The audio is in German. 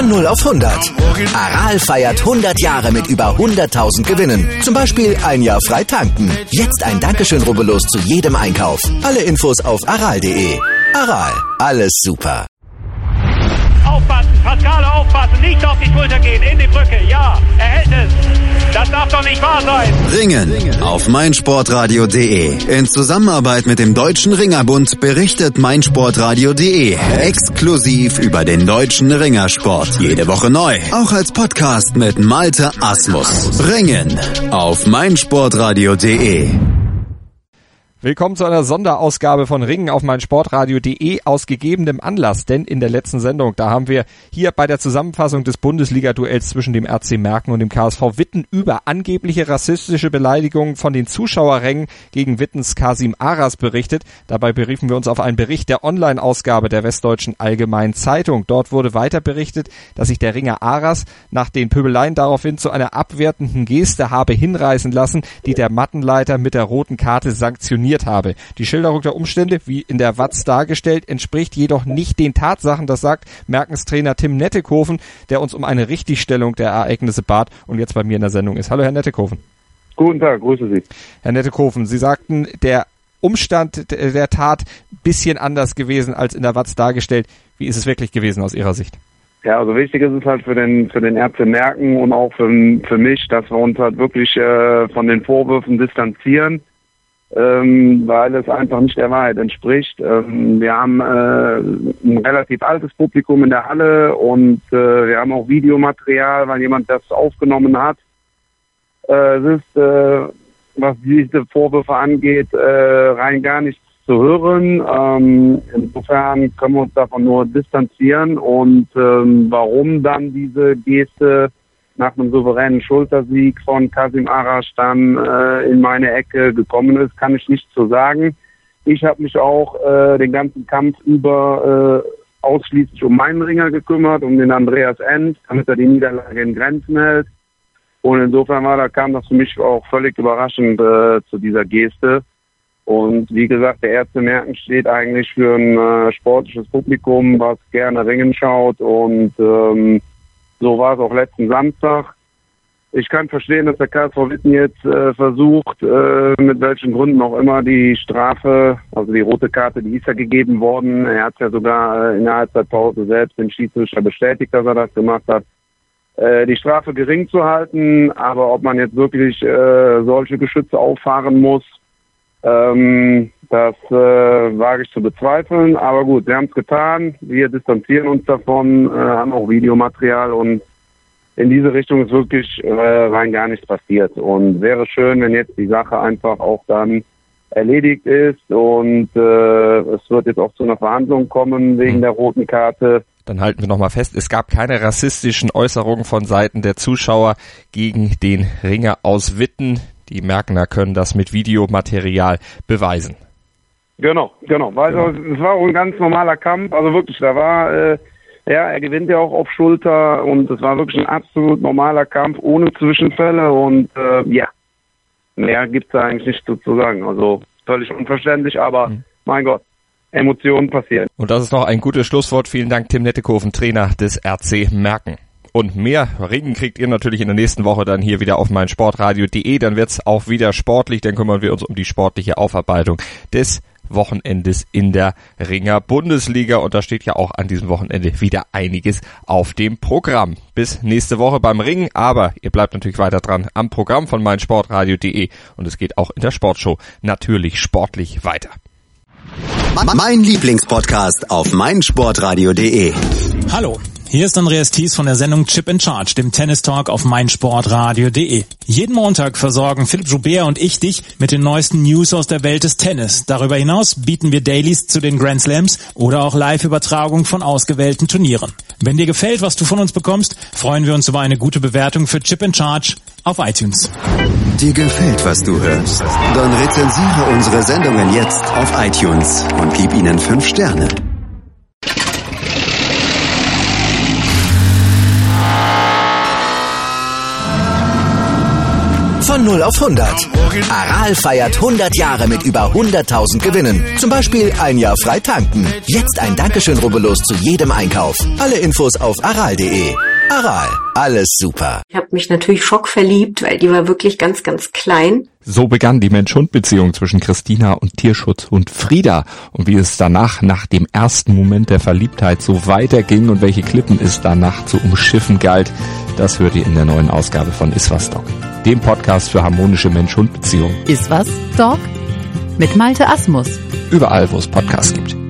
Von 0 auf 100. Aral feiert 100 Jahre mit über 100.000 Gewinnen. Zum Beispiel ein Jahr frei tanken. Jetzt ein Dankeschön, rubbellos zu jedem Einkauf. Alle Infos auf aral.de. Aral, alles super. Aufpassen, Pascale, aufpassen, nicht auf die Schulter gehen, in die Brücke, ja, er hält es. Das darf doch nicht wahr sein. Ringen auf meinsportradio.de. In Zusammenarbeit mit dem Deutschen Ringerbund berichtet meinsportradio.de exklusiv über den deutschen Ringersport. Jede Woche neu, auch als Podcast mit Malte Asmus. Ringen auf meinsportradio.de. Willkommen zu einer Sonderausgabe von Ringen auf meinsportradio.de aus gegebenem Anlass, denn in der letzten Sendung, da haben wir hier bei der Zusammenfassung des Bundesliga-Duells zwischen dem RC Merken und dem KSV Witten über angebliche rassistische Beleidigungen von den Zuschauerrängen gegen Wittens Kasim Aras berichtet. Dabei beriefen wir uns auf einen Bericht der Online-Ausgabe der Westdeutschen Allgemeinen Zeitung. Dort wurde weiter berichtet, dass sich der Ringer Aras nach den Pöbeleien daraufhin zu einer abwertenden Geste habe hinreißen lassen, die der Mattenleiter mit der roten Karte sanktioniert habe. Die Schilderung der Umstände, wie in der Watz dargestellt, entspricht jedoch nicht den Tatsachen. Das sagt Merkenstrainer Tim Nettekoven, der uns um eine Richtigstellung der Ereignisse bat und jetzt bei mir in der Sendung ist. Hallo, Herr Nettekoven. Guten Tag, grüße Sie. Herr Nettekoven, Sie sagten, der Umstand der Tat bisschen anders gewesen als in der Watz dargestellt. Wie ist es wirklich gewesen aus Ihrer Sicht? Ja, also wichtig ist es halt für den RC Merken und auch für mich, dass wir uns halt wirklich von den Vorwürfen distanzieren. Weil es einfach nicht der Wahrheit entspricht. Wir haben ein relativ altes Publikum in der Halle und wir haben auch Videomaterial, weil jemand das aufgenommen hat. Es ist, was diese Vorwürfe angeht, rein gar nichts zu hören. Insofern können wir uns davon nur distanzieren und warum dann diese Geste nach einem souveränen Schultersieg von Kasim Aras dann in meine Ecke gekommen ist, kann ich nicht so sagen. Ich habe mich auch den ganzen Kampf über ausschließlich um meinen Ringer gekümmert, um den Andreas End, damit er die Niederlage in Grenzen hält. Und insofern kam das für mich auch völlig überraschend zu dieser Geste. Und wie gesagt, der RC Merken steht eigentlich für ein sportliches Publikum, was gerne Ringen schaut und so war es auch letzten Samstag. Ich kann verstehen, dass der KSV Witten jetzt versucht, mit welchen Gründen auch immer, die Strafe, also die rote Karte, die ist ja gegeben worden. Er hat ja sogar in der Halbzeitpause selbst den Schiedsrichter bestätigt, dass er das gemacht hat, die Strafe gering zu halten. Aber ob man jetzt wirklich solche Geschütze auffahren muss, das wage ich zu bezweifeln. Aber gut, wir haben es getan. Wir distanzieren uns davon, haben auch Videomaterial und in diese Richtung ist wirklich rein gar nichts passiert. Und wäre schön, wenn jetzt die Sache einfach auch dann erledigt ist und es wird jetzt auch zu einer Verhandlung kommen wegen der roten Karte. Dann halten wir nochmal fest, es gab keine rassistischen Äußerungen von Seiten der Zuschauer gegen den Ringer aus Witten. Die Merkener können das mit Videomaterial beweisen. Genau. Weil es war auch ein ganz normaler Kampf. Also wirklich, da war, er gewinnt ja auch auf Schulter und es war wirklich ein absolut normaler Kampf ohne Zwischenfälle und mehr gibt's da eigentlich nicht zu sagen. Also völlig unverständlich, aber mein Gott, Emotionen passieren. Und das ist noch ein gutes Schlusswort. Vielen Dank, Tim Nettekoven, Trainer des RC Merken. Und mehr Ringen kriegt ihr natürlich in der nächsten Woche dann hier wieder auf meinsportradio.de. Dann wird's auch wieder sportlich. Dann kümmern wir uns um die sportliche Aufarbeitung des Wochenendes in der Ringer Bundesliga. Und da steht ja auch an diesem Wochenende wieder einiges auf dem Programm. Bis nächste Woche beim Ringen. Aber ihr bleibt natürlich weiter dran am Programm von meinsportradio.de. Und es geht auch in der Sportshow natürlich sportlich weiter. Mein Lieblingspodcast auf meinsportradio.de. Hallo. Hier ist Andreas Thies von der Sendung Chip in Charge, dem Tennis-Talk auf meinsportradio.de. Jeden Montag versorgen Philipp Joubert und ich dich mit den neuesten News aus der Welt des Tennis. Darüber hinaus bieten wir Dailies zu den Grand Slams oder auch Live-Übertragungen von ausgewählten Turnieren. Wenn dir gefällt, was du von uns bekommst, freuen wir uns über eine gute Bewertung für Chip in Charge auf iTunes. Dir gefällt, was du hörst? Dann rezensiere unsere Sendungen jetzt auf iTunes und gib ihnen 5 Sterne. Von 0 auf 100. Aral feiert 100 Jahre mit über 100.000 Gewinnen. Zum Beispiel ein Jahr frei tanken. Jetzt ein Dankeschön, rubbellos zu jedem Einkauf. Alle Infos auf aral.de. Aral, alles super. Ich habe mich natürlich schockverliebt, weil die war wirklich ganz, ganz klein. So begann die Mensch-Hund-Beziehung zwischen Christina und Tierschutzhund Frieda. Und wie es danach, nach dem ersten Moment der Verliebtheit, so weiterging und welche Klippen es danach zu umschiffen galt, das hört ihr in der neuen Ausgabe von Iswas Dog, dem Podcast für harmonische Mensch-Hund-Beziehungen. Iswas Dog mit Malte Asmus. Überall, wo es Podcasts gibt.